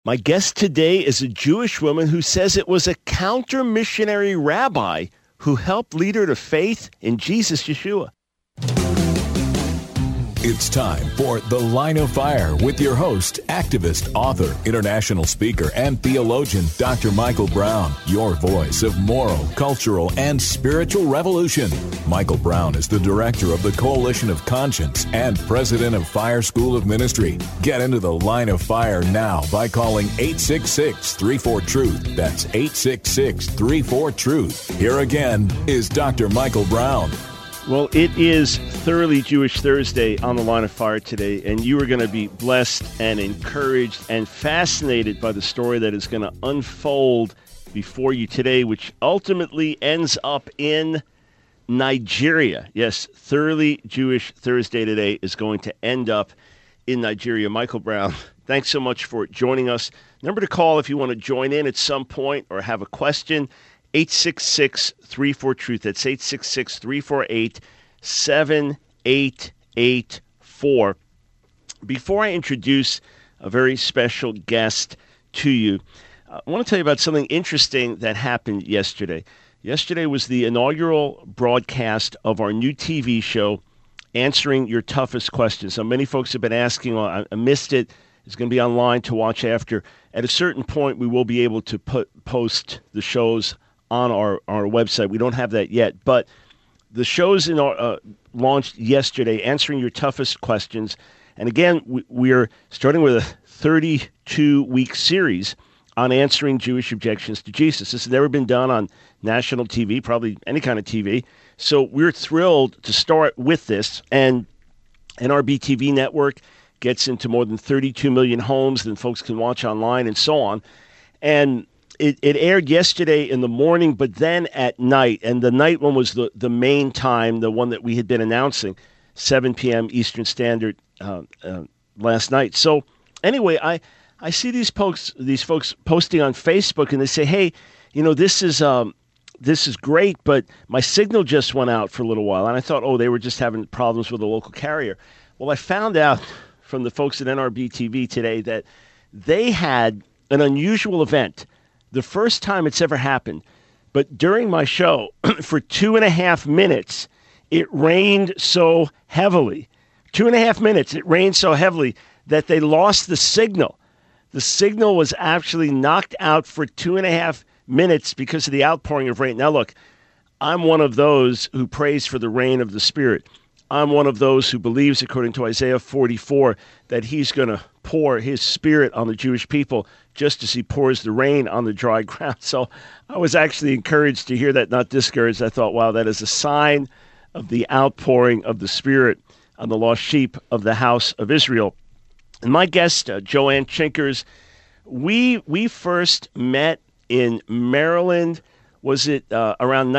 My guest today is a Jewish woman who says it was a counter-missionary rabbi who helped lead her to faith in Jesus Yeshua. It's time for The Line of Fire with your host, activist, author, international speaker, and theologian, Dr. Michael Brown, your voice of moral, cultural, and spiritual revolution. Michael Brown is the director of the Coalition of Conscience and president of Fire School of Ministry. Get into The Line of Fire now by calling 866-34-TRUTH. That's 866-34-TRUTH. Here again is Dr. Michael Brown. Well, it is Thoroughly Jewish Thursday on The Line of Fire today, and you are going to be blessed and encouraged and fascinated by the story that is going to unfold before you today, which ultimately ends up in Nigeria. Yes, Thoroughly Jewish Thursday today is going to end up in Nigeria. Michael Brown, thanks so much for joining us. Number to call if you want to join in at some point or have a question, 866-34-TRUTH. That's 866-348-7884. Before I introduce a very special guest to you, I want to tell you about something interesting that happened yesterday. Yesterday was the inaugural broadcast of our new TV show, Answering Your Toughest Questions. So many folks have been asking, I missed it. It's going to be online to watch after. At a certain point, we will be able to post the shows on our website. We don't have that yet, but the show's launched yesterday, Answering Your Toughest Questions. And again, we're starting with a 32-week series on answering Jewish objections to Jesus. This has never been done on national TV, probably any kind of TV. So we're thrilled to start with this. And NRB TV network gets into more than 32 million homes, then folks can watch online and so on. And it aired yesterday in the morning, but then at night, and the night one was the main time, the one that we had been announcing, 7 p.m. Eastern Standard last night. So anyway, I see these folks posting on Facebook, and they say, hey, you know, this is great, but my signal just went out for a little while. And I thought, they were just having problems with a local carrier. Well, I found out from the folks at NRB TV today that they had an unusual event. The first time it's ever happened. But during my show, for 2.5 minutes, it rained so heavily. 2.5 minutes, it rained so heavily that they lost the signal. The signal was actually knocked out for 2.5 minutes because of the outpouring of rain. Now, look, I'm one of those who prays for the rain of the Spirit. I'm one of those who believes, according to Isaiah 44, that he's going to pour his Spirit on the Jewish people just as he pours the rain on the dry ground. So I was actually encouraged to hear that, not discouraged. I thought, wow, that is a sign of the outpouring of the Spirit on the lost sheep of the house of Israel. And my guest, Joanne Chinkers, we first met in Maryland. Was it around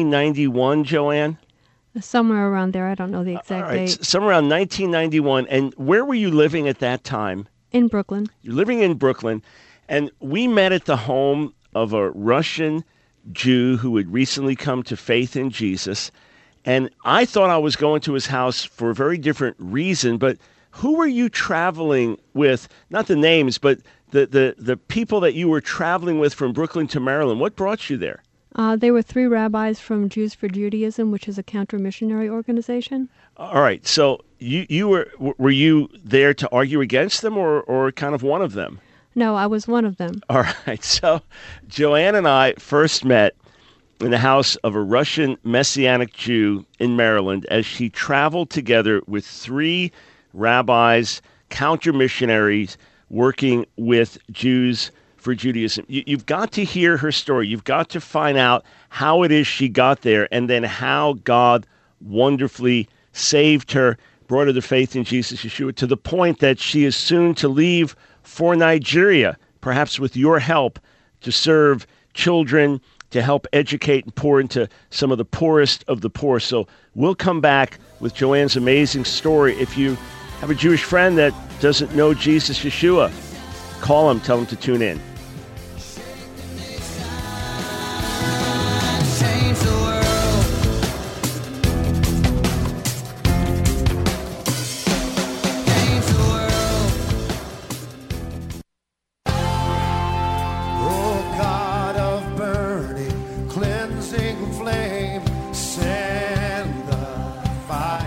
1991, Joanne? Somewhere around there. I don't know the exact date. Somewhere around 1991. And where were you living at that time? In Brooklyn. You're living in Brooklyn. And we met at the home of a Russian Jew who had recently come to faith in Jesus. And I thought I was going to his house for a very different reason. But who were you traveling with? Not the names, but the people that you were traveling with from Brooklyn to Maryland. What brought you there? They were 3 rabbis from Jews for Judaism, which is a counter-missionary organization. All right. So you were you there to argue against them or kind of one of them? No, I was one of them. All right. So Joanne and I first met in the house of a Russian Messianic Jew in Maryland as she traveled together with 3 rabbis, counter-missionaries, working with Jews for Judaism. You've got to hear her story. You've got to find out how it is she got there and then how God wonderfully saved her, brought her to faith in Jesus Yeshua to the point that she is soon to leave for Nigeria, perhaps with your help, to serve children, to help educate and pour into some of the poorest of the poor. So we'll come back with Joanne's amazing story. If you have a Jewish friend that doesn't know Jesus Yeshua, call him, tell him to tune in.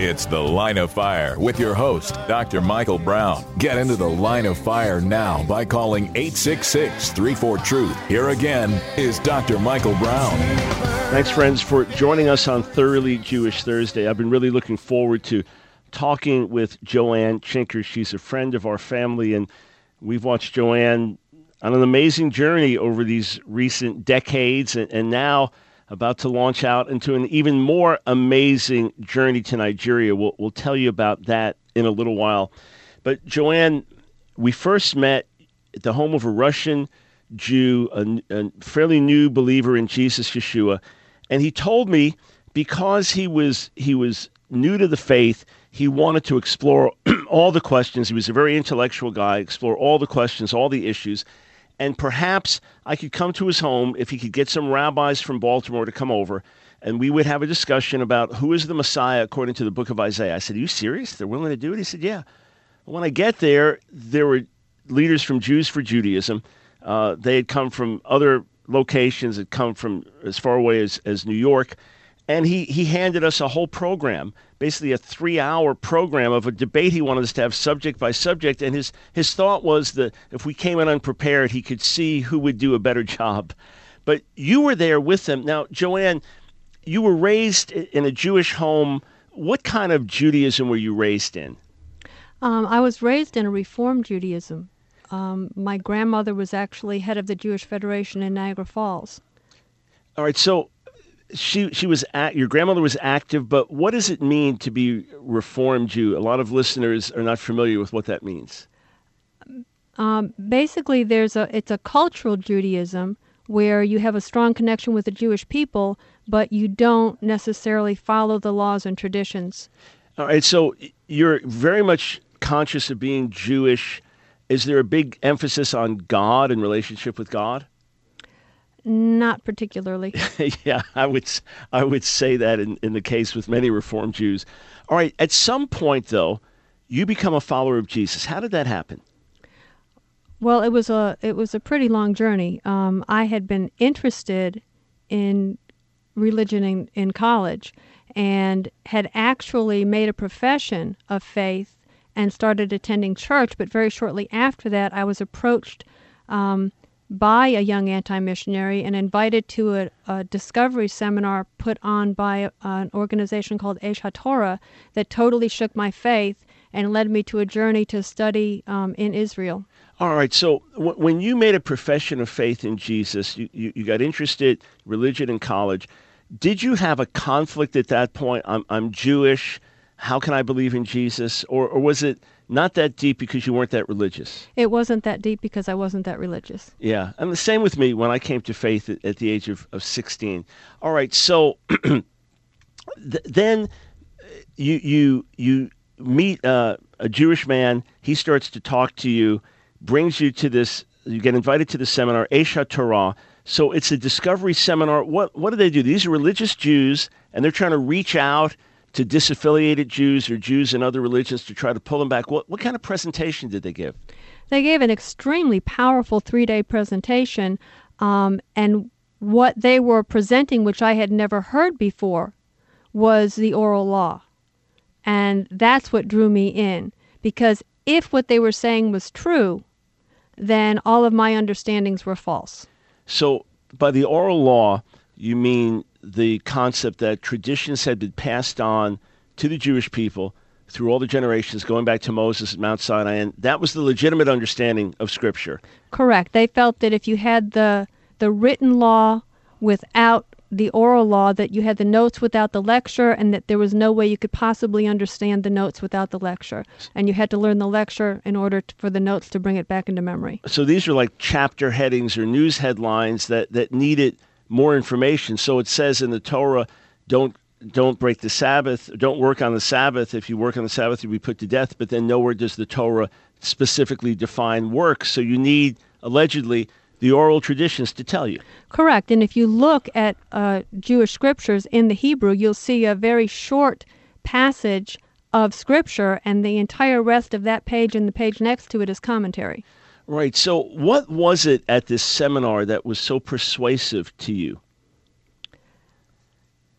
It's The Line of Fire with your host, Dr. Michael Brown. Get into the Line of Fire now by calling 866-34-TRUTH. Here again is Dr. Michael Brown. Thanks, friends, for joining us on Thoroughly Jewish Thursday. I've been really looking forward to talking with Joanne Chinker. She's a friend of our family, and we've watched Joanne on an amazing journey over these recent decades, and now about to launch out into an even more amazing journey to Nigeria. We'll tell you about that in a little while. But Joanne, we first met at the home of a Russian Jew, a fairly new believer in Jesus Yeshua, and he told me because he was new to the faith, he wanted to explore all the questions. He was a very intellectual guy, explore all the questions, all the issues. And perhaps I could come to his home if he could get some rabbis from Baltimore to come over, and we would have a discussion about who is the Messiah according to the book of Isaiah. I said, "Are you serious? They're willing to do it?" He said, "Yeah." When I get there were leaders from Jews for Judaism. They had come from other locations, had come from as far away as New York. And he handed us a whole program, basically a 3-hour program of a debate he wanted us to have subject by subject. And his thought was that if we came in unprepared, he could see who would do a better job. But you were there with them. Now, Joanne, you were raised in a Jewish home. What kind of Judaism were you raised in? I was raised in a Reform Judaism. My grandmother was actually head of the Jewish Federation in Niagara Falls. All right, so she was your grandmother was active, but what does it mean to be Reformed Jew? A lot of listeners are not familiar with what that means. Basically, it's a cultural Judaism where you have a strong connection with the Jewish people, but you don't necessarily follow the laws and traditions. All right, so you're very much conscious of being Jewish. Is there a big emphasis on God and relationship with God? Not particularly. Yeah, I would say that in the case with many Reformed Jews. All right, at some point, though, you become a follower of Jesus. How did that happen? Well, it was a pretty long journey. I had been interested in religion in college and had actually made a profession of faith and started attending church, but very shortly after that, I was approached by a young anti-missionary and invited to a discovery seminar put on by an organization called Aish HaTorah that totally shook my faith and led me to a journey to study in Israel. All right, so when you made a profession of faith in Jesus, you got interested in religion in college. Did you have a conflict at that point? I'm Jewish. How can I believe in Jesus? Or was it not that deep because you weren't that religious? It wasn't that deep because I wasn't that religious. Yeah, and the same with me when I came to faith at the age of 16. All right, so then you meet a Jewish man. He starts to talk to you, brings you to this. You get invited to the seminar, Aish HaTorah. So it's a discovery seminar. What do they do? These are religious Jews, and they're trying to reach out to disaffiliated Jews or Jews in other religions to try to pull them back. What kind of presentation did they give? They gave an extremely powerful 3-day presentation, and what they were presenting, which I had never heard before, was the oral law. And that's what drew me in, because if what they were saying was true, then all of my understandings were false. So by the oral law, you mean the concept that traditions had been passed on to the Jewish people through all the generations, going back to Moses at Mount Sinai, and that was the legitimate understanding of Scripture. Correct. They felt that if you had the written law without the oral law, that you had the notes without the lecture, and that there was no way you could possibly understand the notes without the lecture. And you had to learn the lecture in order for the notes to bring it back into memory. So these are like chapter headings or news headlines that needed more information. So it says in the Torah, don't break the Sabbath, don't work on the Sabbath. If you work on the Sabbath, you'll be put to death. But then nowhere does the Torah specifically define work. So you need, allegedly, the oral traditions to tell you. Correct. And if you look at Jewish scriptures in the Hebrew, you'll see a very short passage of scripture, and the entire rest of that page and the page next to it is commentary. Right. So what was it at this seminar that was so persuasive to you?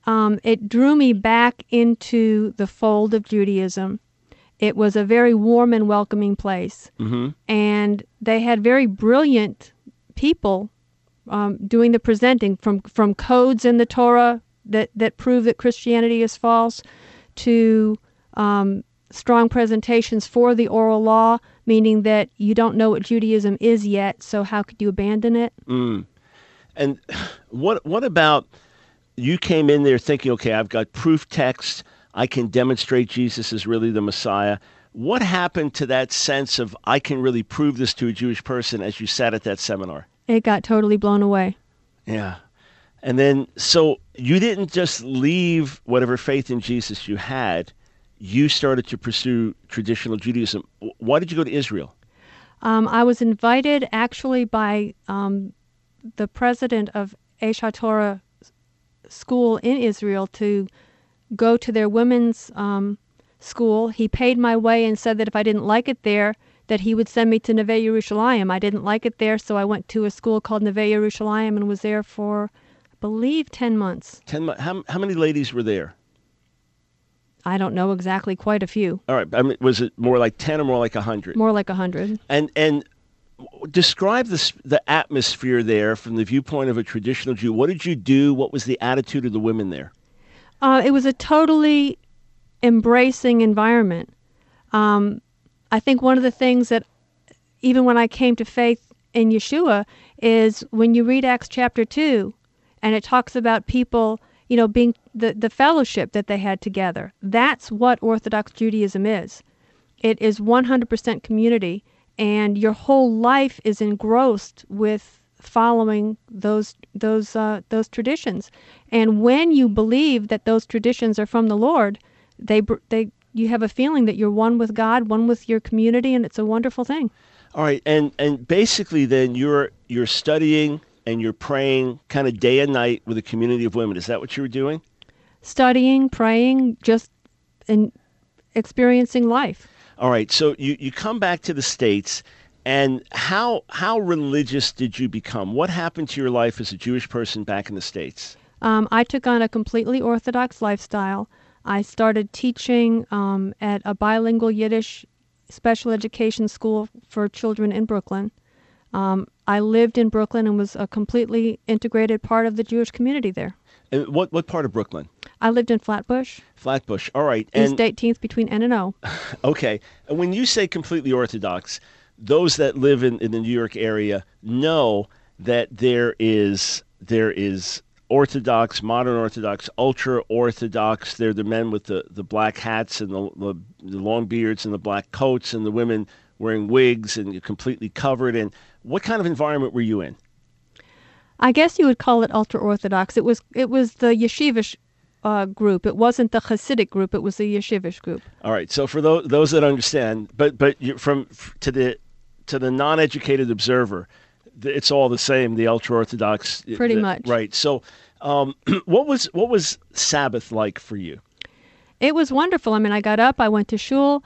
it drew me back into the fold of Judaism. It was a very warm and welcoming place. Mm-hmm. And they had very brilliant people doing the presenting, from codes in the Torah that prove that Christianity is false, to strong presentations for the oral law, meaning that you don't know what Judaism is yet, so how could you abandon it? Mm. And what about, you came in there thinking, okay, I've got proof text, I can demonstrate Jesus is really the Messiah. What happened to that sense of, I can really prove this to a Jewish person, as you sat at that seminar? It got totally blown away. Yeah. And then, so you didn't just leave whatever faith in Jesus you had, you started to pursue traditional Judaism. Why did you go to Israel? I was invited actually by the president of Aish HaTorah school in Israel to go to their women's school. He paid my way and said that if I didn't like it there, that he would send me to Neve Yerushalayim. I didn't like it there, so I went to a school called Neve Yerushalayim and was there for, I believe, 10 months. 10 months. How many ladies were there? I don't know exactly, quite a few. All right. I mean, was it more like 10 or more like 100? More like 100. And describe the atmosphere there from the viewpoint of a traditional Jew. What did you do? What was the attitude of the women there? It was a totally embracing environment. I think one of the things that, even when I came to faith in Yeshua, is when you read Acts chapter 2, and it talks about people, being the fellowship that they had together. That's what Orthodox Judaism is. It is 100% community, and your whole life is engrossed with following those traditions. And when you believe that those traditions are from the Lord, you have a feeling that you're one with God, one with your community, and it's a wonderful thing. All right, and basically then you're studying and you're praying kind of day and night with a community of women. Is that what you were doing? Studying, praying, just experiencing life. All right, so you come back to the States, and how religious did you become? What happened to your life as a Jewish person back in the States? I took on a completely Orthodox lifestyle. I started teaching at a bilingual Yiddish special education school for children in Brooklyn. I lived in Brooklyn and was a completely integrated part of the Jewish community there. And what part of Brooklyn? I lived in Flatbush. Flatbush, all right. East 18th between N and O. Okay. And when you say completely Orthodox, those that live in the New York area know that there is Orthodox, modern Orthodox, ultra-Orthodox. They're the men with the black hats and the long beards and the black coats, and the women wearing wigs and completely covered. And what kind of environment were you in? I guess you would call it ultra-Orthodox. It was the yeshivish group. It wasn't the Hasidic group. It was the yeshivish group. All right. So for those that understand, but to the non-educated observer, it's all the same. The ultra-Orthodox. Pretty much. Right. So, what was Sabbath like for you? It was wonderful. I mean, I got up. I went to shul.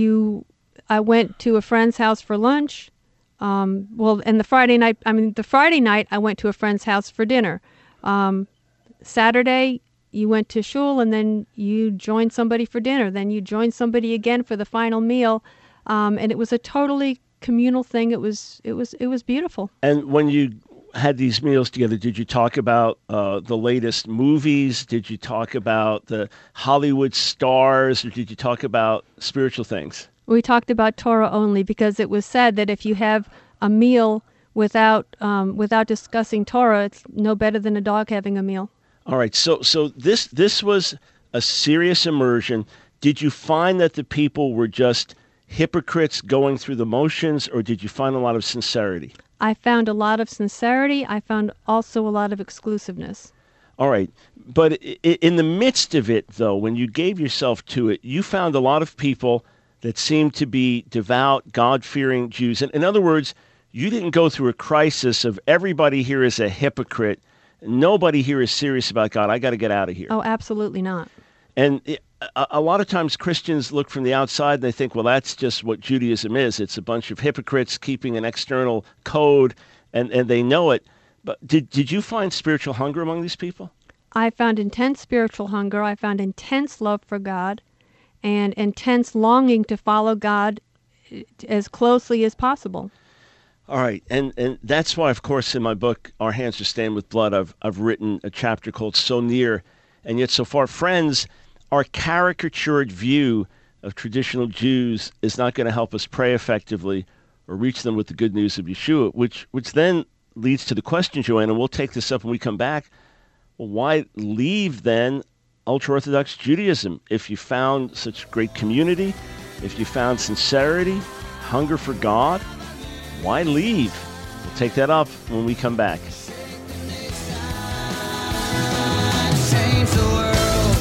I went to a friend's house for lunch. And the Friday night I went to a friend's house for dinner. Saturday, you went to shul, and then you joined somebody for dinner. Then you joined somebody again for the final meal, and it was a totally communal thing. It was beautiful. And when you had these meals together, did you talk about the latest movies? Did you talk about the Hollywood stars, or did you talk about spiritual things? We talked about Torah only, because it was said that if you have a meal without discussing Torah, it's no better than a dog having a meal. All right. So this was a serious immersion. Did you find that the people were just hypocrites going through the motions, or did you find a lot of sincerity? I found a lot of sincerity. I found also a lot of exclusiveness. All right. But in the midst of it, though, when you gave yourself to it, you found a lot of people that seemed to be devout, God-fearing Jews. And in other words, you didn't go through a crisis of everybody here is a hypocrite. Nobody here is serious about God. I got to get out of here. Oh, absolutely not. And a lot of times Christians look from the outside and they think, well, that's just what Judaism is. It's a bunch of hypocrites keeping an external code, and they know it. But did you find spiritual hunger among these people? I found intense spiritual hunger. I found intense love for God and intense longing to follow God as closely as possible. All right, and that's why, of course, in my book, Our Hands Are Stained with Blood, I've written a chapter called So Near and Yet So Far. Friends, our caricatured view of traditional Jews is not going to help us pray effectively or reach them with the good news of Yeshua, which then leads to the question, Joanne, and we'll take this up when we come back. Well, why leave, then, ultra-Orthodox Judaism? If you found such great community, if you found sincerity, hunger for God, why leave? We'll take that up when we come back. Change the world.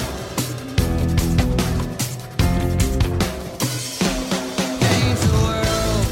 Change the world.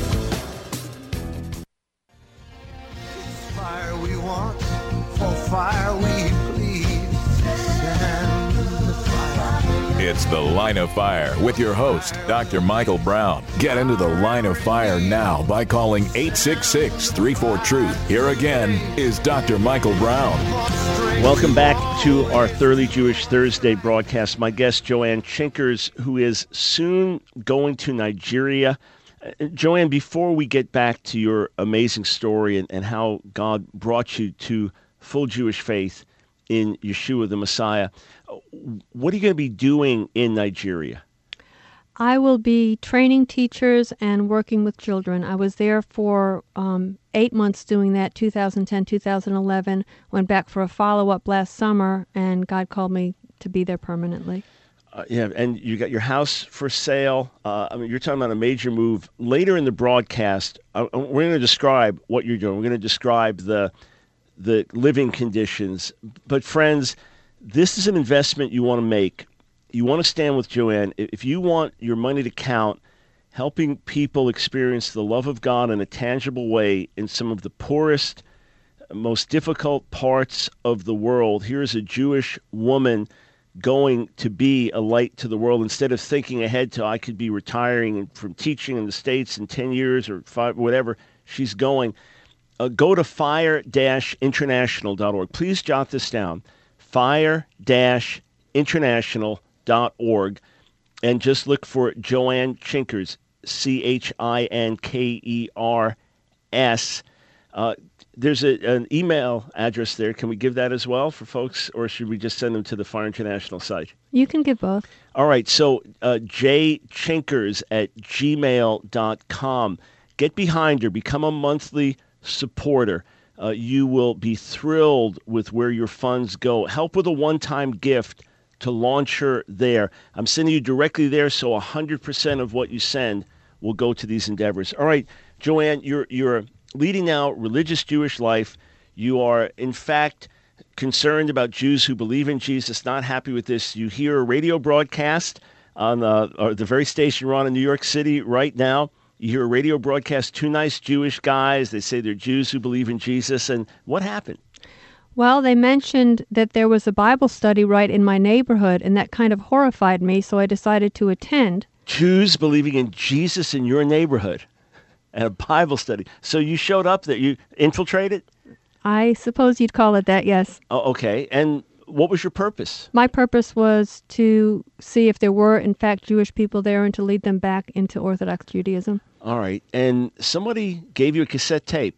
It's fire we want, for fire we plead. Send the fire. It's The Line of Fire with your host, Dr. Michael Brown. Get into the Line of Fire now by calling 866-34-TRUTH. Here again is Dr. Michael Brown. Welcome back to our Thoroughly Jewish Thursday broadcast. My guest, Joanne Chinkers, who is soon going to Nigeria. Joanne, before we get back to your amazing story and how God brought you to full Jewish faith in Yeshua the Messiah, what are you going to be doing in Nigeria? I will be training teachers and working with children. I was there for 8 months doing that, 2010, 2011. Went back for a follow-up last summer, and God called me to be there permanently. Yeah, and you got your house for sale. You're talking about a major move. Later in the broadcast, we're going to describe what you're doing. We're going to describe the living conditions. But friends, this is an investment you want to make. You want to stand with Joanne. If you want your money to count, helping people experience the love of God in a tangible way in some of the poorest, most difficult parts of the world, here's a Jewish woman going to be a light to the world instead of thinking ahead to I could be retiring from teaching in the States in 10 years or 5, whatever. She's going. Go to fire-international.org. Please jot this down. fire-international.org, and just look for Joanne Chinkers, Chinkers. There's an email address there. Can we give that as well for folks, or should we just send them to the Fire International site? You can give both. All right, so jchinkers@gmail.com. Get behind her. Become a monthly supporter. You will be thrilled with where your funds go. Help with a one-time gift to launch her there. I'm sending you directly there, so 100% of what you send will go to these endeavors. All right, Joanne, you're leading now religious Jewish life. You are, in fact, concerned about Jews who believe in Jesus, not happy with this. You hear a radio broadcast on the very station we're on in New York City right now. You hear a radio broadcast, two nice Jewish guys. They say they're Jews who believe in Jesus. And what happened? Well, they mentioned that there was a Bible study right in my neighborhood, and that kind of horrified me, so I decided to attend. Jews believing in Jesus in your neighborhood and a Bible study. So you showed up there. You infiltrated? I suppose you'd call it that, yes. Oh, okay. And what was your purpose? My purpose was to see if there were, in fact, Jewish people there and to lead them back into Orthodox Judaism. All right. And somebody gave you a cassette tape.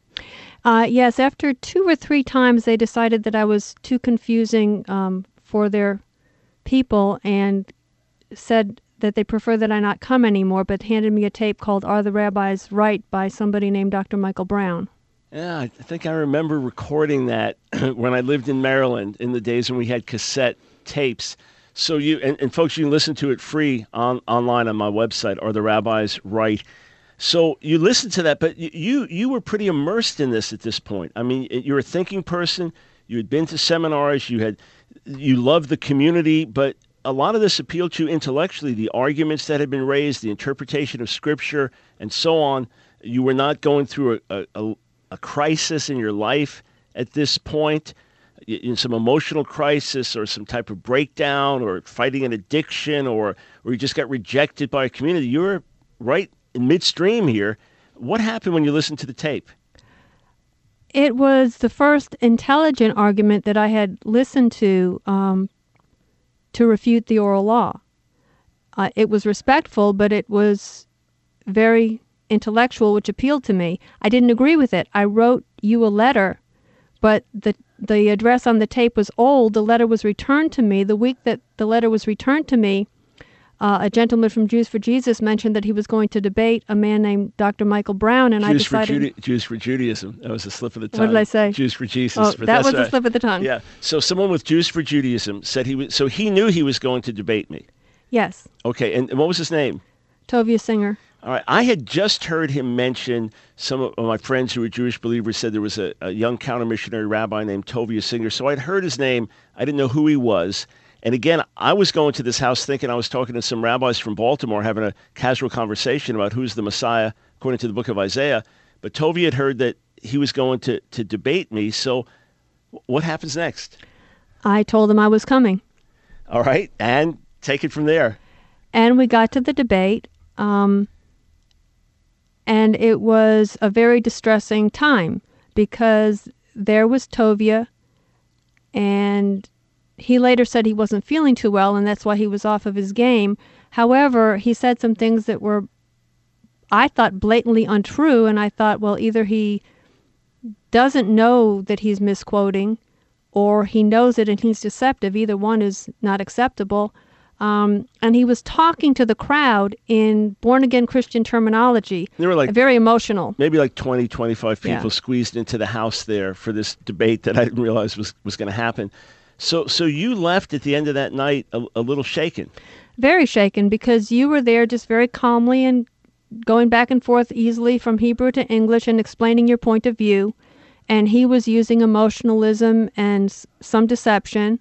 Yes, after 2 or 3 times, they decided that I was too confusing for their people and said that they prefer that I not come anymore, but handed me a tape called Are the Rabbis Right by somebody named Dr. Michael Brown. Yeah, I think I remember recording that when I lived in Maryland in the days when we had cassette tapes. So you and folks, you can listen to it free online on my website, Are the Rabbis Right? So you listened to that, but you were pretty immersed in this at this point. I mean, you're a thinking person. You had been to seminars. You loved the community, but a lot of this appealed to you intellectually, the arguments that had been raised, the interpretation of Scripture, and so on. You were not going through a crisis in your life at this point, in some emotional crisis or some type of breakdown or fighting an addiction or you just got rejected by a community. You were right in midstream here. What happened when you listened to the tape? It was the first intelligent argument that I had listened to refute the oral law. It was respectful, but it was very intellectual, which appealed to me. I didn't agree with it. I wrote you a letter, but the address on the tape was old. The letter was returned to me. The week that the letter was returned to me, a gentleman from Jews for Jesus mentioned that he was going to debate a man named Dr. Michael Brown, and I decided... Jews for Judaism. That was a slip of the tongue. What did I say? Jews for Jesus. Oh, but that that's was a right. slip of the tongue. Yeah. So someone with Jews for Judaism said he was... So he knew he was going to debate me. Yes. Okay. And what was his name? Tovia Singer. All right. I had just heard him mention, some of my friends who were Jewish believers said there was a young counter-missionary rabbi named Tovia Singer. So I'd heard his name. I didn't know who he was. And again, I was going to this house thinking I was talking to some rabbis from Baltimore, having a casual conversation about who's the Messiah according to the book of Isaiah. But Tovia had heard that he was going to debate me. So what happens next? I told him I was coming. All right. And take it from there. And we got to the debate, and it was a very distressing time because there was Tovia, and he later said he wasn't feeling too well, and that's why he was off of his game. However, he said some things that were, I thought, blatantly untrue, and I thought, well, either he doesn't know that he's misquoting, or he knows it and he's deceptive. Either one is not acceptable. And he was talking to the crowd in born-again Christian terminology. There were very emotional. Maybe like 20, 25 people Yeah. squeezed into the house there for this debate that I didn't realize was going to happen. So you left at the end of that night a little shaken. Very shaken because you were there just very calmly and going back and forth easily from Hebrew to English and explaining your point of view. And he was using emotionalism and some deception.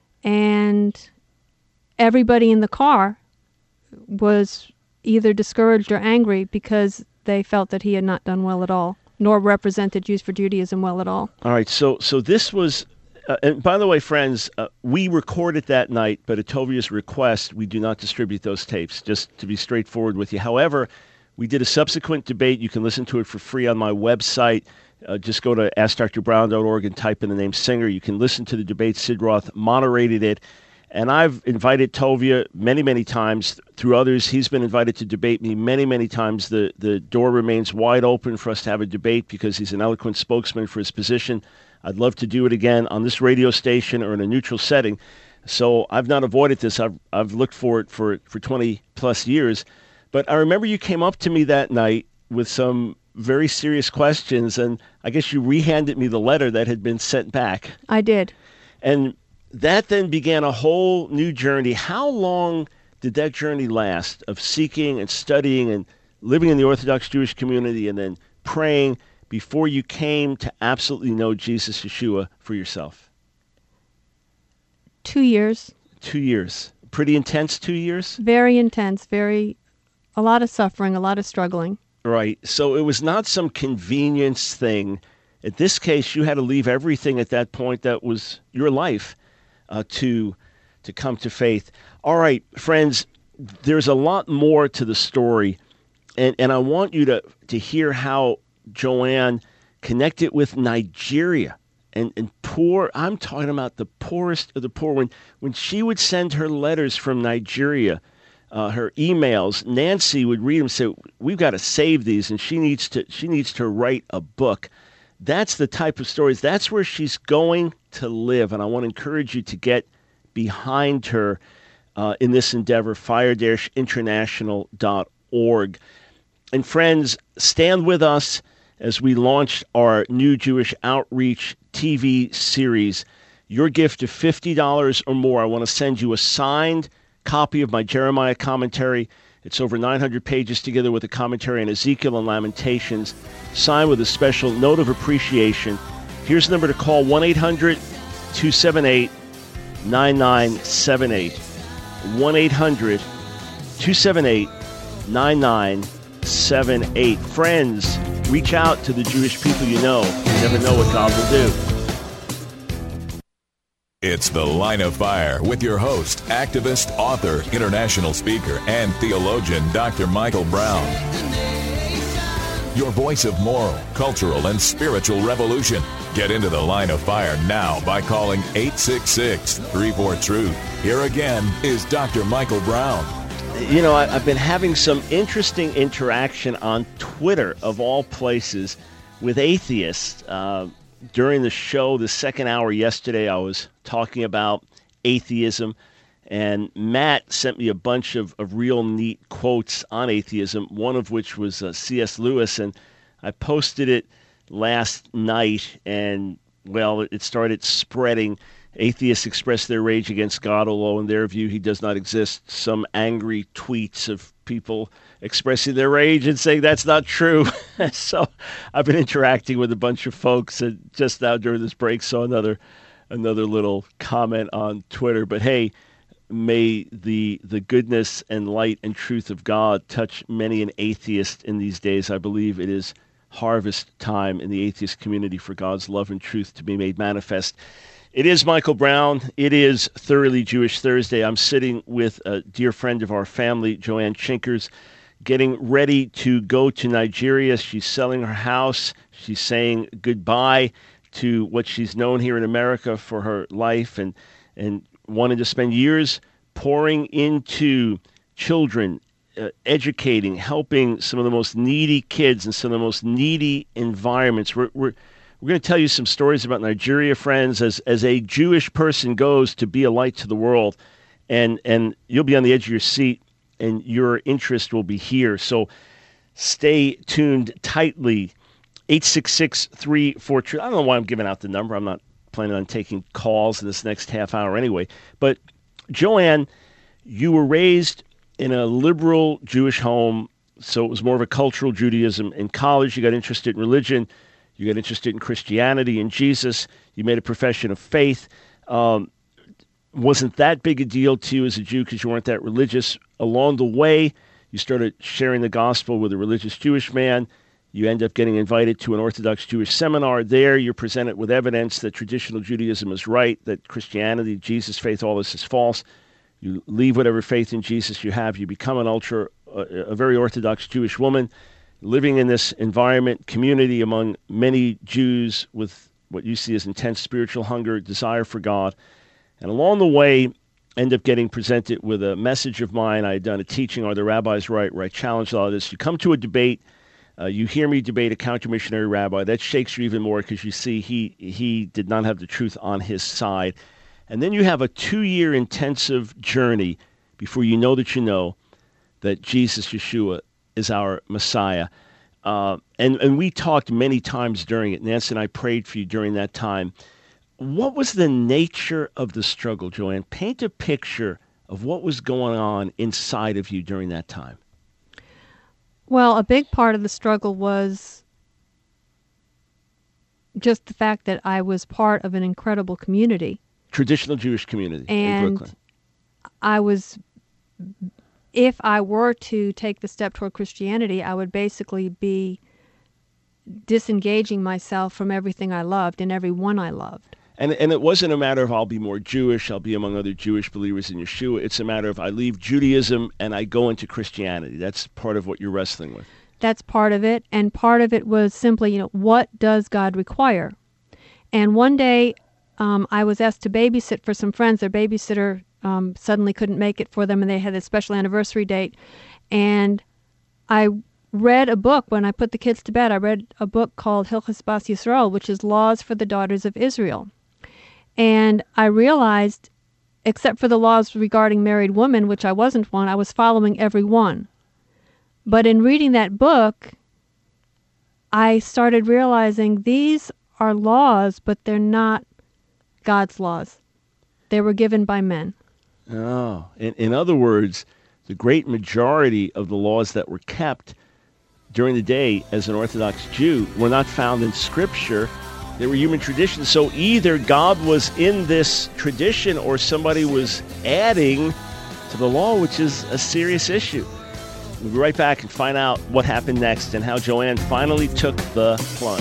And everybody in the car was either discouraged or angry because they felt that he had not done well at all, nor represented Jews for Judaism well at all. All right. So this was... and by the way, friends, we recorded that night, but at Tovia's request, we do not distribute those tapes, just to be straightforward with you. However, we did a subsequent debate. You can listen to it for free on my website. Just go to AskDrBrown.org and type in the name Singer. You can listen to the debate. Sid Roth moderated it. And I've invited Tovia many, many times. Through others, he's been invited to debate me many, many times. The door remains wide open for us to have a debate because he's an eloquent spokesman for his position. I'd love to do it again on this radio station or in a neutral setting. So I've not avoided this. I've looked for it for 20 plus years. But I remember you came up to me that night with some very serious questions, and I guess you rehanded me the letter that had been sent back. I did. And that then began a whole new journey. How long did that journey last of seeking and studying and living in the Orthodox Jewish community and then praying before you came to absolutely know Jesus Yeshua for yourself? 2 years. 2 years. Pretty intense 2 years? Very intense, a lot of suffering, a lot of struggling. Right. So it was not some convenience thing. In this case, you had to leave everything at that point that was your life to come to faith. All right, friends, there's a lot more to the story, and I want you to hear how Joanne connected with Nigeria and poor. I'm talking about the poorest of the poor. When she would send her letters from Nigeria, her emails, Nancy would read them and say, "We've got to save these," and she needs to write a book. That's the type of stories. That's where she's going to live, and I want to encourage you to get behind her in this endeavor. fire-international.org. And friends, stand with us as we launch our new Jewish Outreach TV series. Your gift of $50 or more, I want to send you a signed copy of my Jeremiah commentary. It's over 900 pages together with a commentary on Ezekiel and Lamentations, signed with a special note of appreciation. Here's the number to call, 1-800-278-9978. 1-800-278-9978. Friends, reach out to the Jewish people you know. You never know what God will do. It's The Line of Fire with your host, activist, author, international speaker, and theologian, Dr. Michael Brown. your voice of moral, cultural, and spiritual revolution. Get into the line of fire now by calling 866-34-TRUTH. Here again is Dr. Michael Brown. You know, I've been having some interesting interaction on Twitter, of all places, with atheists. During the show, the second hour yesterday, I was talking about atheism, and Matt sent me a bunch of real neat quotes on atheism, one of which was C.S. Lewis, and I posted it last night, and, well, it started spreading. Atheists express their rage against God, although in their view he does not exist. Some angry tweets of people expressing their rage and saying that's not true. So I've been interacting with a bunch of folks, and just now during this break saw another little comment on Twitter. But hey, may the goodness and light and truth of God touch many an atheist in these days. I believe it is harvest time in the atheist community for God's love and truth to be made manifest. It is Michael Brown. It is Thoroughly Jewish Thursday. I'm sitting with a dear friend of our family, Joanne Chinkers, getting ready to go to Nigeria. She's selling her house. She's saying goodbye to what she's known here in America for her life, and wanted to spend years pouring into children, educating, helping some of the most needy kids in some of the most needy environments. We're going to tell you some stories about Nigeria, friends, as a Jewish person goes to be a light to the world. And you'll be on the edge of your seat, and your interest will be here. So stay tuned tightly. 866-34-TRUTH. I don't know why I'm giving out the number. I'm not planning on taking calls in this next half hour anyway. But Joanne, you were raised in a liberal Jewish home, so it was more of a cultural Judaism. In college, you got interested in religion. You got interested in Christianity and Jesus. You made a profession of faith. Wasn't that big a deal to you as a Jew because you weren't that religious. Along the way, you started sharing the gospel with a religious Jewish man. You end up getting invited to an Orthodox Jewish seminar. There, you're presented with evidence that traditional Judaism is right, that Christianity, Jesus, faith, all this is false. You leave whatever faith in Jesus you have. You become a very Orthodox Jewish woman, living in this environment, community among many Jews with what you see as intense spiritual hunger, desire for God. And along the way, end up getting presented with a message of mine. I had done a teaching, Are the Rabbis Right?, where I challenged all of this. You come to a debate, you hear me debate a counter-missionary rabbi. That shakes you even more because you see he did not have the truth on his side. And then you have a 2-year intensive journey before you know that Jesus, Yeshua, is our Messiah. And we talked many times during it. Nancy and I prayed for you during that time. What was the nature of the struggle, Joanne? Paint a picture of what was going on inside of you during that time. Well, a big part of the struggle was just the fact that I was part of an incredible community. Traditional Jewish community in Brooklyn. If I were to take the step toward Christianity, I would basically be disengaging myself from everything I loved and everyone I loved. And it wasn't a matter of I'll be more Jewish, I'll be among other Jewish believers in Yeshua. It's a matter of I leave Judaism and I go into Christianity. That's part of what you're wrestling with. That's part of it. And part of it was simply, what does God require? And one day I was asked to babysit for some friends. Their babysitter suddenly couldn't make it for them, and they had a special anniversary date. And I read a book when I put the kids to bed. I read a book called Hilchos Bas Yisrael, which is Laws for the Daughters of Israel. And I realized, except for the laws regarding married women, which I wasn't one, I was following every one. But in reading that book, I started realizing these are laws, but they're not God's laws. They were given by men. Oh, in other words, the great majority of the laws that were kept during the day as an Orthodox Jew were not found in Scripture. They were human traditions. So either God was in this tradition or somebody was adding to the law, which is a serious issue. We'll be right back and find out what happened next and how Joanne finally took the plunge.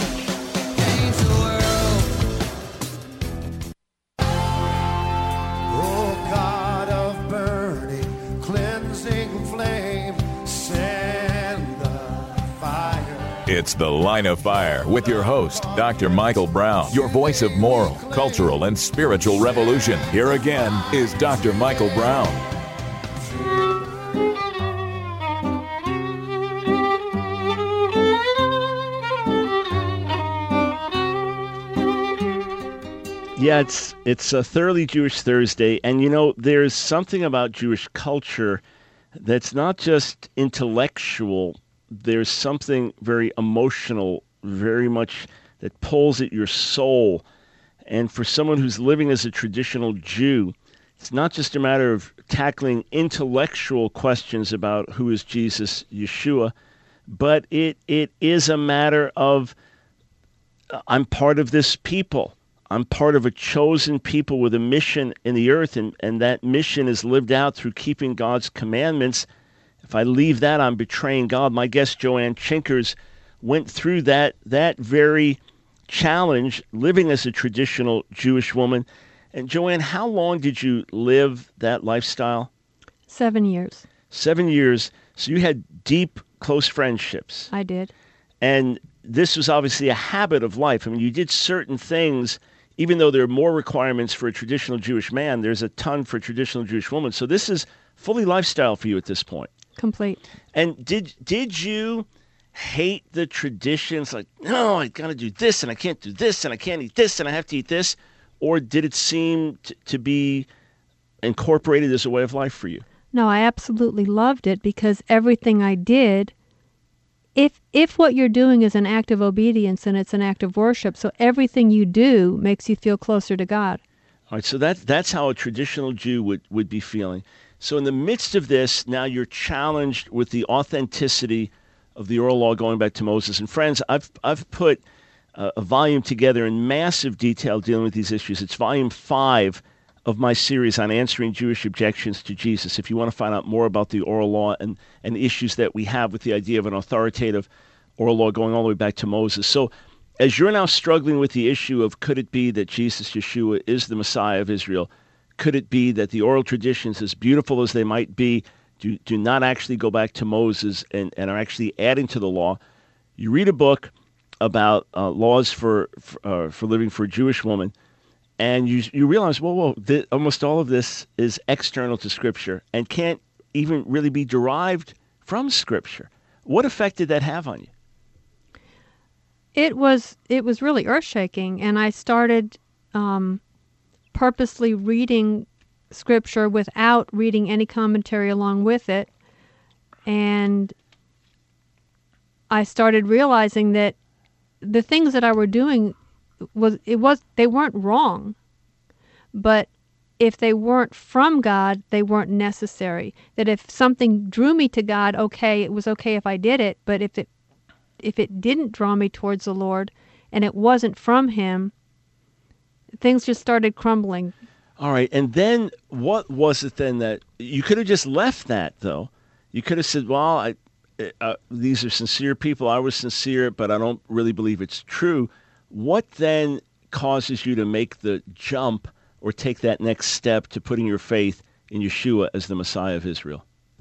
Oh, God of burning, cleansing flame, send the fire. It's The Line of Fire with your host, Dr. Michael Brown, your voice of moral, cultural, and spiritual revolution. Here again is Dr. Michael Brown. Yeah, it's a thoroughly Jewish Thursday, and you know, there's something about Jewish culture that's not just intellectual. There's something very emotional, very much that pulls at your soul. And for someone who's living as a traditional Jew, it's not just a matter of tackling intellectual questions about who is Jesus, Yeshua, but it is a matter of I'm part of this people. I'm part of a chosen people with a mission in the earth, and that mission is lived out through keeping God's commandments. If I leave that, I'm betraying God. My guest, Joanne Chinkers, went through that very challenge, living as a traditional Jewish woman. And Joanne, how long did you live that lifestyle? 7 years. 7 years. So you had deep, close friendships. I did. And this was obviously a habit of life. I mean, you did certain things. Even though there are more requirements for a traditional Jewish man, there's a ton for a traditional Jewish woman. So this is fully lifestyle for you at this point. Complete. And did you hate the traditions? Like, no, I got to do this, and I can't do this, and I can't eat this, and I have to eat this? Or did it seem to be incorporated as a way of life for you? No, I absolutely loved it because everything I did, if what you're doing is an act of obedience and it's an act of worship, so everything you do makes you feel closer to God. All right, so that's how a traditional Jew would be feeling. So in the midst of this, now you're challenged with the authenticity of the oral law going back to Moses. And friends, I've put a volume together in massive detail dealing with these issues. It's volume 5 of my series on answering Jewish objections to Jesus. If you want to find out more about the oral law and issues that we have with the idea of an authoritative oral law going all the way back to Moses. So as you're now struggling with the issue of could it be that Jesus, Yeshua, is the Messiah of Israel, could it be that the oral traditions, as beautiful as they might be, do not actually go back to Moses and are actually adding to the law, you read a book about laws for living for a Jewish woman, and you realize, almost all of this is external to Scripture and can't even really be derived from Scripture. What effect did that have on you? It was really earth-shaking, and I started purposely reading Scripture without reading any commentary along with it, and I started realizing that the things that I were doing they weren't wrong, but if they weren't from God, they weren't necessary. That if something drew me to God, okay, it was okay if I did it, but if it didn't draw me towards the Lord and it wasn't from Him, things just started crumbling. All right, and then what was it then that you could have just left that, though? You could have said, well, these are sincere people. I was sincere, but I don't really believe it's true. What then causes you to make the jump or take that next step to putting your faith in Yeshua as the Messiah of Israel?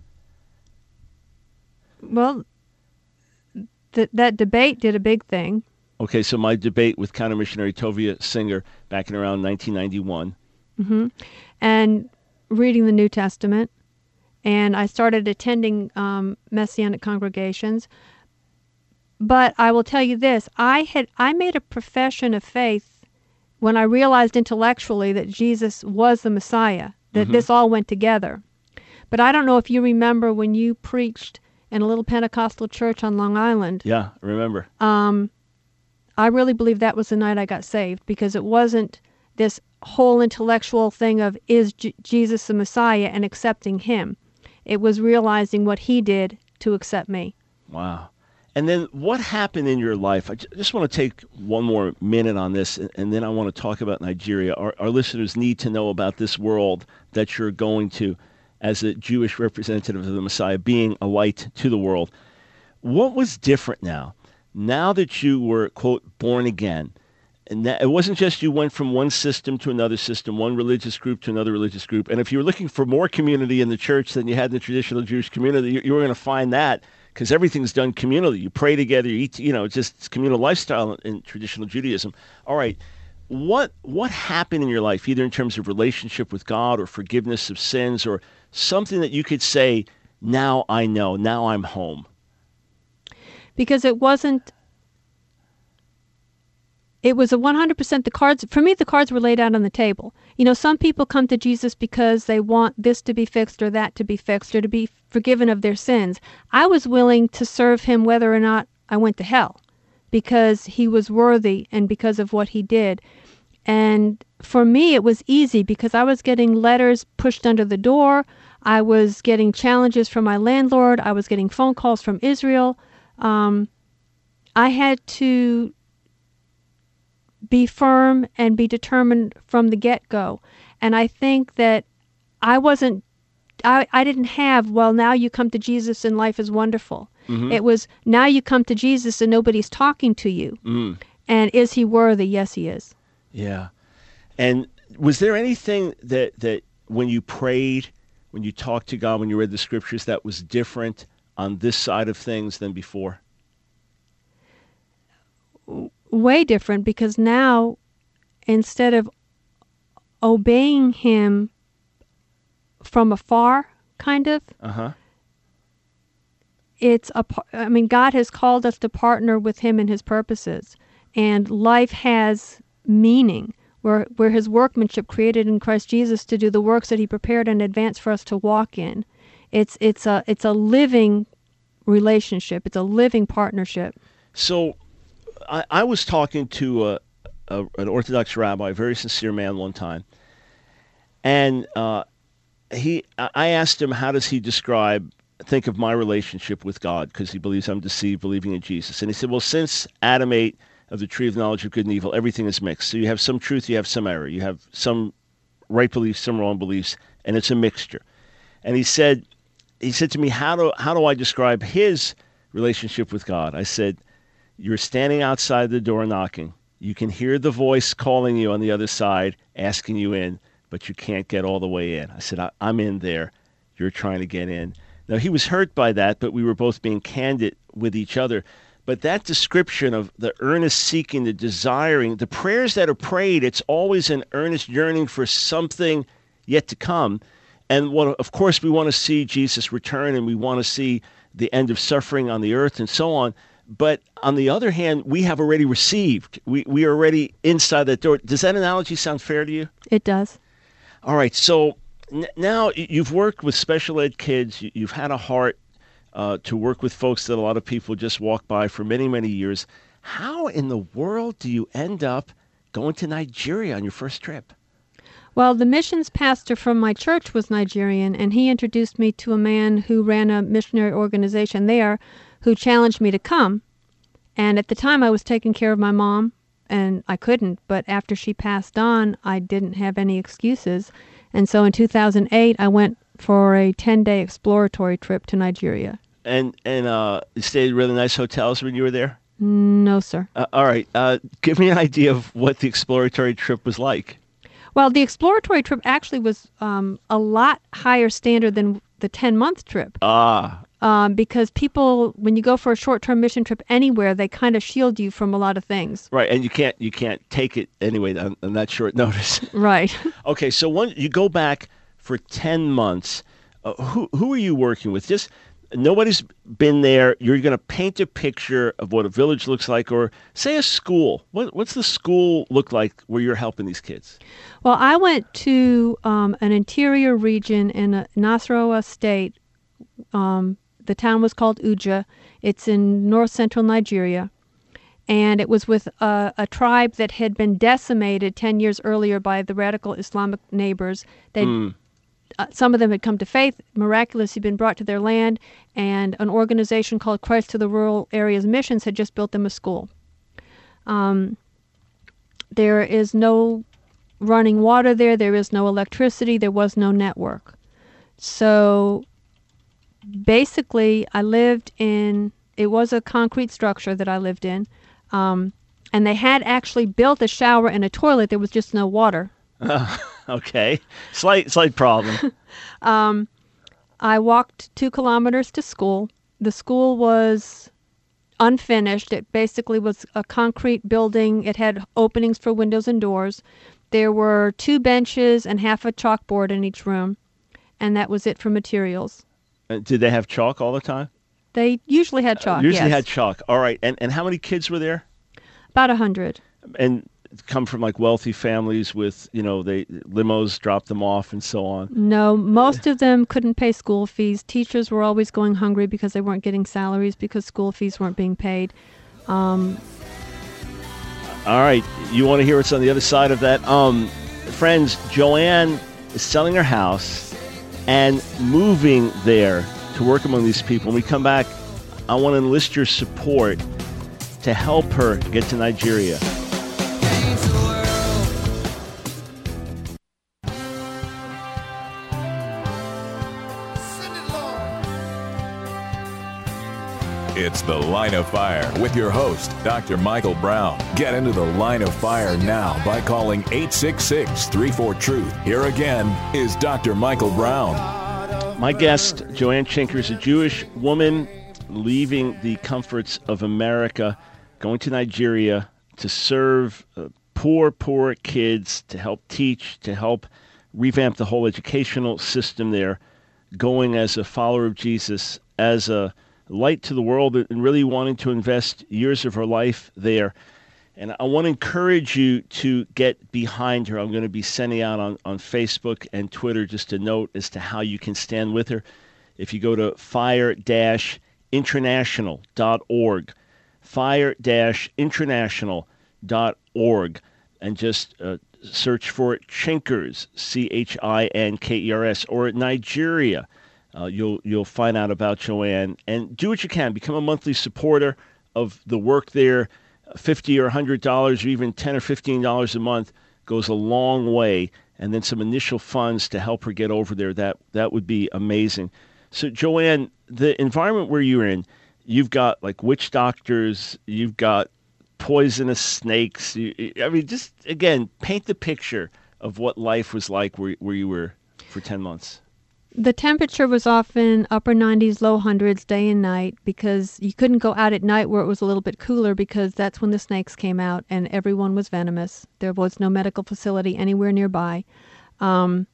Well, that debate did a big thing. Okay, so my debate with counter-missionary Tovia Singer back in around 1991. Mm-hmm. And reading the New Testament. And I started attending Messianic congregations. But I will tell you this, I made a profession of faith when I realized intellectually that Jesus was the Messiah, that this all went together. But I don't know if you remember when you preached in a little Pentecostal church on Long Island. Yeah, I remember. I really believe that was the night I got saved, because it wasn't this whole intellectual thing of is Jesus the Messiah and accepting Him. It was realizing what He did to accept me. Wow. And then what happened in your life? I just want to take one more minute on this, and then I want to talk about Nigeria. Our listeners need to know about this world that you're going to as a Jewish representative of the Messiah, being a light to the world. What was different now that you were, quote, born again? And that, it wasn't just you went from one system to another system, one religious group to another religious group. And if you were looking for more community in the church than you had in the traditional Jewish community, you were going to find that because everything's done communally. You pray together, you eat, just it's communal lifestyle in traditional Judaism. All right, what happened in your life, either in terms of relationship with God or forgiveness of sins or something that you could say, now I know, now I'm home? Because it was a 100%, the cards, for me, the cards were laid out on the table. Some people come to Jesus because they want this to be fixed or that to be fixed or to be forgiven of their sins. I was willing to serve him whether or not I went to hell because he was worthy and because of what he did. And for me, it was easy because I was getting letters pushed under the door. I was getting challenges from my landlord. I was getting phone calls from Israel. I had to be firm and be determined from the get-go. And I think that I didn't have, well, now you come to Jesus and life is wonderful. Mm-hmm. It was, now you come to Jesus and nobody's talking to you. Mm. And is he worthy? Yes, he is. Yeah. And was there anything that when you prayed, when you talked to God, when you read the scriptures, that was different on this side of things than before? Way different, because now instead of obeying him from afar, kind of, God has called us to partner with him in his purposes, and life has meaning. We're his workmanship created in Christ Jesus to do the works that he prepared in advance for us to walk in. It's a living relationship. It's a living partnership. So I was talking to an Orthodox rabbi, a very sincere man one time, and I asked him, how does he think of my relationship with God, because he believes I'm deceived, believing in Jesus. And he said, well, since Adam ate of the tree of knowledge of good and evil, everything is mixed. So you have some truth, you have some error. You have some right beliefs, some wrong beliefs, and it's a mixture. And he said to me, how do I describe his relationship with God? I said, you're standing outside the door knocking. You can hear the voice calling you on the other side, asking you in, but you can't get all the way in. I said, I'm in there. You're trying to get in. Now, he was hurt by that, but we were both being candid with each other. But that description of the earnest seeking, the desiring, the prayers that are prayed, it's always an earnest yearning for something yet to come. And of course, we want to see Jesus return, and we want to see the end of suffering on the earth and so on. But on the other hand, we have already received. We are already inside that door. Does that analogy sound fair to you? It does. All right. So now you've worked with special ed kids. You've had a heart to work with folks that a lot of people just walk by for many, many years. How in the world do you end up going to Nigeria on your first trip? Well, the missions pastor from my church was Nigerian, and he introduced me to a man who ran a missionary organization there who challenged me to come. And at the time, I was taking care of my mom, and I couldn't. But after she passed on, I didn't have any excuses. And so in 2008, I went for a 10-day exploratory trip to Nigeria. And you stayed in really nice hotels when you were there? No, sir. All right. Give me an idea of what the exploratory trip was like. Well, the exploratory trip actually was a lot higher standard than the 10-month trip. Because people, when you go for a short-term mission trip anywhere, they kind of shield you from a lot of things. Right, and you can't take it anyway on that short notice. Right. Okay, so when you go back for 10 months, who are you working with? Just nobody's been there. You're going to paint a picture of what a village looks like, or say a school. What's the school look like where you're helping these kids? Well, I went to an interior region in Nasarawa State. The town was called Uja. It's in north-central Nigeria. And it was with a tribe that had been decimated 10 years earlier by the radical Islamic neighbors. Some of them had come to faith, miraculously been brought to their land, and an organization called Christ to the Rural Areas Missions had just built them a school. There is no running water there. There is no electricity. There was no network. So basically, it was a concrete structure that I lived in, and they had actually built a shower and a toilet. There was just no water. Okay. Slight problem. I walked 2 kilometers to school, The school was unfinished. It basically was a concrete building. It had openings for windows and doors. There were 2 benches and half a chalkboard in each room, and that was it for materials. Did they have chalk all the time? They usually had chalk, Usually yes. had chalk. All right. And how many kids were there? About 100. And come from like wealthy families with, they limos dropped them off and so on. No, most of them couldn't pay school fees. Teachers were always going hungry because they weren't getting salaries because school fees weren't being paid. All right. You want to hear what's on the other side of that? Friends, Joanne is selling her house and moving there to work among these people. When we come back, I want to enlist your support to help her get to Nigeria. It's The Line of Fire with your host, Dr. Michael Brown. Get into the Line of Fire now by calling 866-34-TRUTH. Here again is Dr. Michael Brown. My guest, Joanne Chinker, is a Jewish woman leaving the comforts of America, going to Nigeria to serve poor kids, to help teach, to help revamp the whole educational system there, going as a follower of Jesus, as a light to the world, and really wanting to invest years of her life there. And I want to encourage you to get behind her. I'm going to be sending out on Facebook and Twitter just a note as to how you can stand with her. If you go to fire-international.org, fire-international.org, and just search for Chinkers, Chinkers, or Nigeria. You'll find out about Joanne, and do what you can. Become a monthly supporter of the work there. $50 or $100 or even $10 or $15 a month goes a long way, and then some initial funds to help her get over there. That would be amazing. So, Joanne, the environment where you're in, you've got like witch doctors, you've got poisonous snakes. Just again, paint the picture of what life was like where you were for 10 months. The temperature was often upper 90s, low hundreds, day and night, because you couldn't go out at night where it was a little bit cooler, because that's when the snakes came out and everyone was venomous. There was no medical facility anywhere nearby. And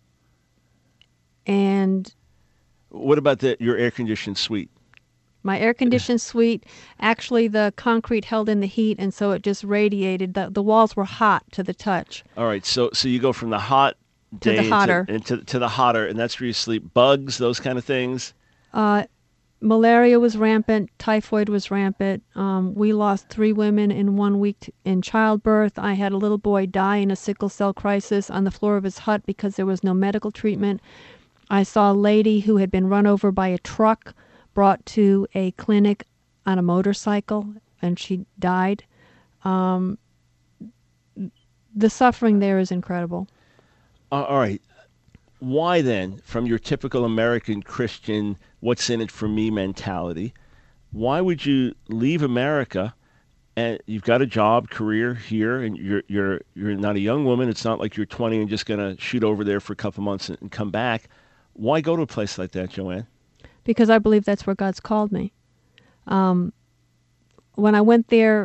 what about your air-conditioned suite? My air-conditioned suite, actually the concrete held in the heat, and so it just radiated. The walls were hot to the touch. All right, so you go from the hot to the hotter. To the hotter, and that's where you sleep. Bugs, those kind of things? Malaria was rampant. Typhoid was rampant. We lost 3 women in 1 week in childbirth. I had a little boy die in a sickle cell crisis on the floor of his hut because there was no medical treatment. I saw a lady who had been run over by a truck, brought to a clinic on a motorcycle, and she died. The suffering there is incredible. All right. Why then, from your typical American Christian, what's in it for me mentality, why would you leave America and you've got a job, career here, and you're not a young woman. It's not like you're 20 and just going to shoot over there for a couple months and come back. Why go to a place like that, Joanne? Because I believe that's where God's called me. When I went there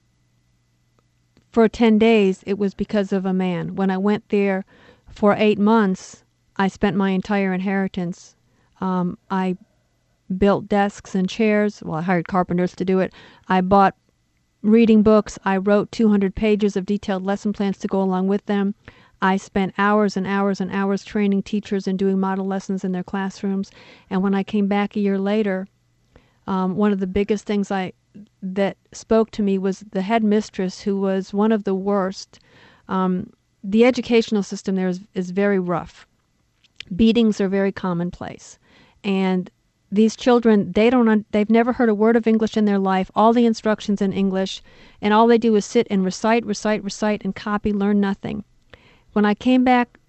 for 10 days, it was because of a man. When I went there for 8 months, I spent my entire inheritance. I built desks and chairs. Well, I hired carpenters to do it. I bought reading books. I wrote 200 pages of detailed lesson plans to go along with them. I spent hours and hours and hours training teachers and doing model lessons in their classrooms. And when I came back a year later, one of the biggest things that spoke to me was the headmistress, who was one of the worst. The educational system there is very rough. Beatings are very commonplace. And these children, they've never heard a word of English in their life, all the instructions in English, and all they do is sit and recite, and copy, learn nothing. When I came back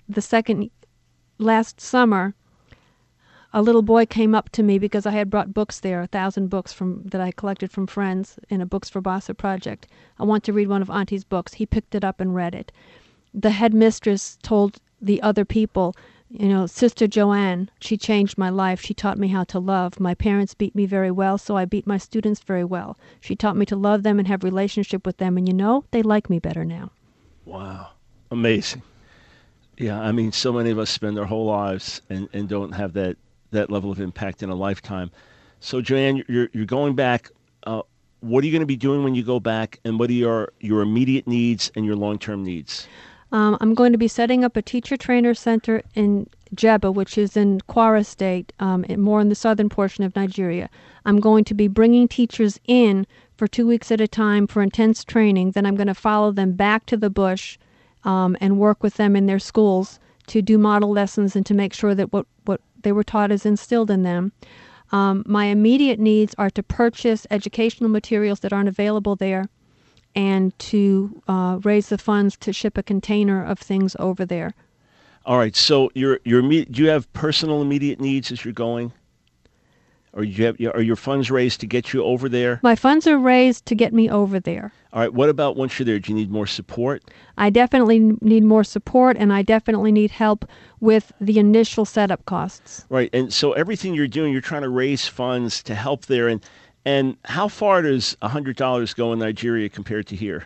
last summer, a little boy came up to me because I had brought books there, 1,000 books that I collected from friends in a Books for Bossa project. I want to read one of Auntie's books. He picked it up and read it. The headmistress told the other people Sister Joanne, she changed my life. She taught me how to love. My parents beat me very well, so I beat my students very well. She taught me to love them and have relationship with them, and they like me better now. Wow. Amazing. Yeah, I mean, so many of us spend our whole lives and don't have that level of impact in a lifetime. So, Joanne, you're going back. What are you going to be doing when you go back, and what are your immediate needs and your long-term needs? I'm going to be setting up a teacher-trainer center in Jebba, which is in Kwara State, more in the southern portion of Nigeria. I'm going to be bringing teachers in for 2 weeks at a time for intense training. Then I'm going to follow them back to the bush and work with them in their schools to do model lessons and to make sure that what they were taught is instilled in them. My immediate needs are to purchase educational materials that aren't available there and to raise the funds to ship a container of things over there. All right. So do you have personal immediate needs as you're going? Or are your funds raised to get you over there? My funds are raised to get me over there. All right. What about once you're there? Do you need more support? I definitely need more support, and I definitely need help with the initial setup costs. Right. And so everything you're doing, you're trying to raise funds to help there. And how far does $100 go in Nigeria compared to here?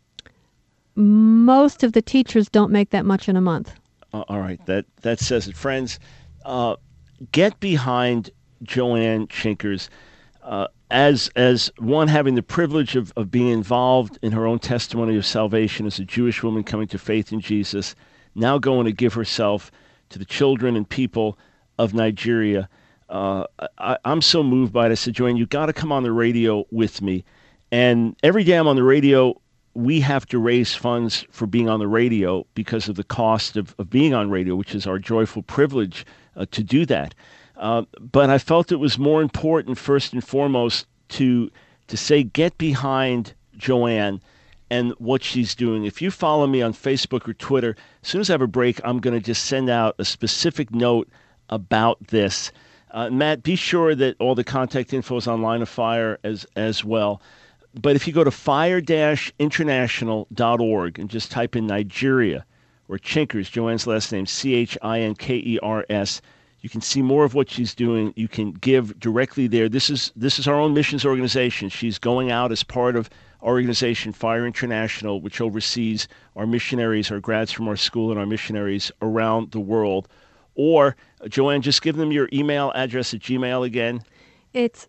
Most of the teachers don't make that much in a month. All right. That says it. Friends, get behind Joanne Chinkers. As one having the privilege of being involved in her own testimony of salvation as a Jewish woman coming to faith in Jesus, now going to give herself to the children and people of Nigeria. I'm so moved by it. I said, Joanne, you got to come on the radio with me. And every day I'm on the radio, we have to raise funds for being on the radio because of the cost of being on radio, which is our joyful privilege to do that. But I felt it was more important, first and foremost, to say, get behind Joanne and what she's doing. If you follow me on Facebook or Twitter, as soon as I have a break, I'm going to just send out a specific note about this. Matt, be sure that all the contact info is on Line of Fire as well. But if you go to fire-international.org and just type in Nigeria or Chinkers, Joanne's last name, Chinkers, you can see more of what she's doing. You can give directly there. This is our own missions organization. She's going out as part of our organization, Fire International, which oversees our missionaries, our grads from our school, and our missionaries around the world. Or, Joanne, just give them your email address at Gmail again. It's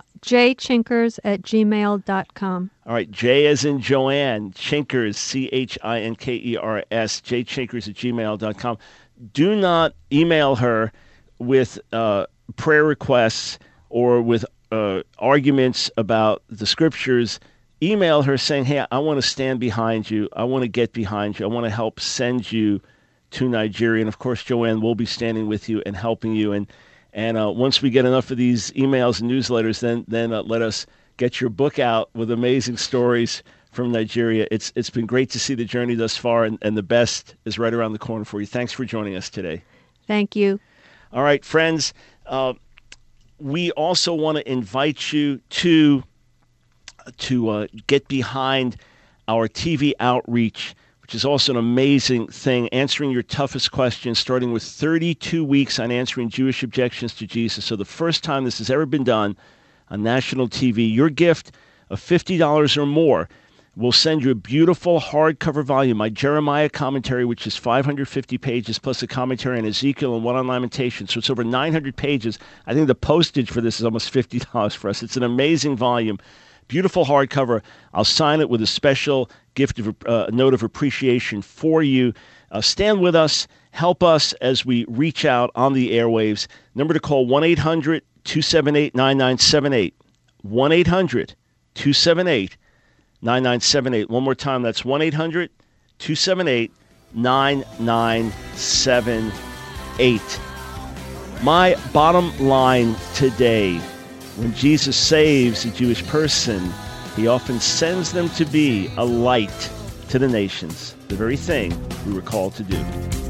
jchinkers@gmail.com. All right, J as in Joanne, Chinkers, Chinkers, jchinkers@gmail.com. Do not email her with prayer requests or with arguments about the scriptures. Email her saying, hey, I want to stand behind you. I want to get behind you. I want to help send you to Nigeria. And, of course, Joanne will be standing with you and helping you. And once we get enough of these emails and newsletters, then let us get your book out with amazing stories from Nigeria. It's been great to see the journey thus far, and the best is right around the corner for you. Thanks for joining us today. Thank you. All right, friends, we also want to invite you to get behind our TV outreach, which is also an amazing thing, answering your toughest questions, starting with 32 weeks on answering Jewish objections to Jesus. So the first time this has ever been done on national TV, your gift of $50 or more will send you a beautiful hardcover volume, my Jeremiah commentary, which is 550 pages, plus a commentary on Ezekiel and one on Lamentation. So it's over 900 pages. I think the postage for this is almost $50 for us. It's an amazing volume. Beautiful hardcover. I'll sign it with a special gift of note of appreciation for you. Stand with us. Help us as we reach out on the airwaves. Number to call, 1-800-278-9978. 1-800-278-9978. One more time, that's 1-800-278-9978. My bottom line today, when Jesus saves a Jewish person, he often sends them to be a light to the nations, the very thing we were called to do.